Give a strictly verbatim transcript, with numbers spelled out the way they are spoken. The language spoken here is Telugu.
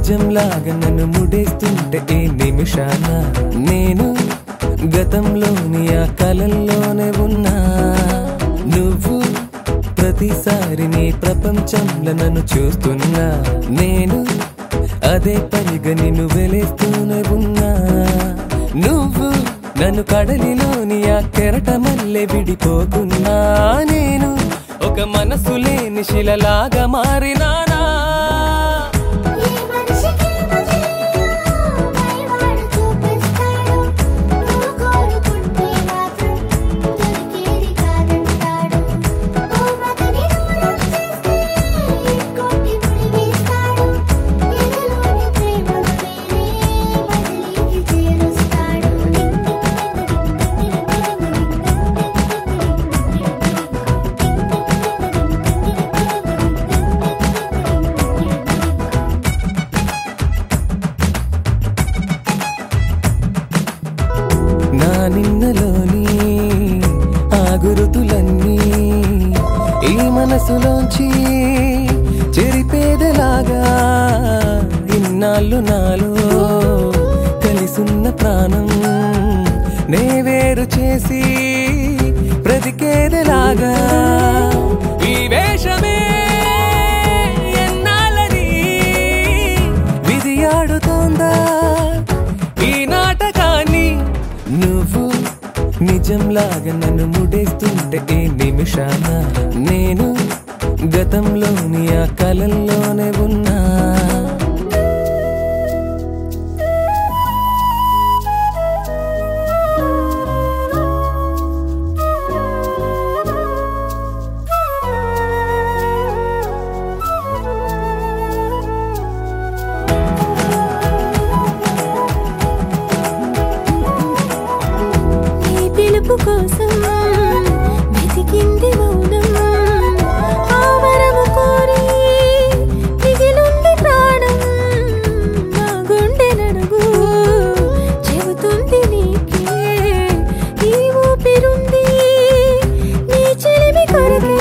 నిజంలాగా నన్ను ముడేస్తుంటే ఏ నిమిషాన నేను గతంలోని ఆ కలల్లోనే ఉన్నా. నువ్వు ప్రతిసారి నీ ప్రపంచంలో నన్ను చూస్తున్నా. నేను అదే పనిగా నిన్ను వెలేస్తూనే ఉన్నా. నువ్వు నన్ను కడలిలోని ఆ కెరటమల్లె విడిపోకున్నా. నేను ఒక మనసు లేని శిలలాగా మారినానా. నా నిన్నలోని ఆ గురుతులన్నీ ఈ మనసులోంచి చెరిపేదలాగా ఇన్నాళ్ళు నాలో కలిసున్న ప్రాణం నే వేరు చేసి బ్రతికేదలాగా. ఈ వేషమే ఎన్నాళ్ళని విధి ఆడుతోందా ఈ నాటకాన్ని. నువ్వు నిజంలాగా నన్ను ముడేస్తుంటే ఏ నిమిషాన నేను గతంలోని ఆ కలల్లోనే ఉన్నా. కోసం వెతికింది మౌనం, ఆ వరము కోరి మిగిలుంది ప్రాణం. నా గుండె నడుగు చెబుతుంది నీకే ఈ ఊపిరుంది నీ చెలిమి కొరకే.